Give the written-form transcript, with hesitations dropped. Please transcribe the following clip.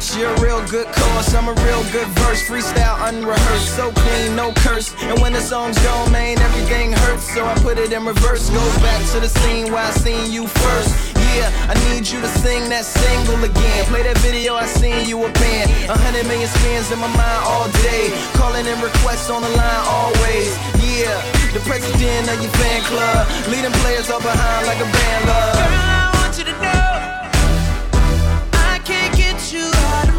bitch, you're a real good cause. I'm a real good verse, freestyle unrehearsed, so clean, no curse. And when the song's gone, man, everything hurts, so I put it in reverse. Go back to the scene where I seen you first. Yeah, I need you to sing that single again. Play that video I seen you up in. 100 million spins in my mind all day. Calling in requests on the line always. Yeah, the president of your fan club, leading players all behind like a band love. Girl, I want you to know I can't get you out